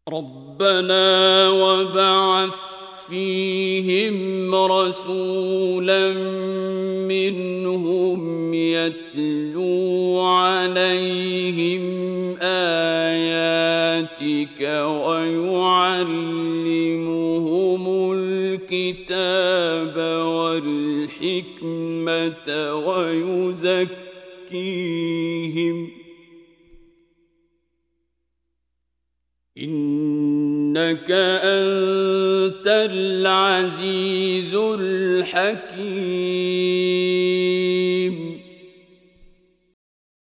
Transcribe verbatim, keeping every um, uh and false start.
ربنا وابعث فيهم رسولا منهم يتلو عليهم آياتك ويعلمهم الكتاب والحكمة ويزكيهم إنك أنت العزيز الحكيم.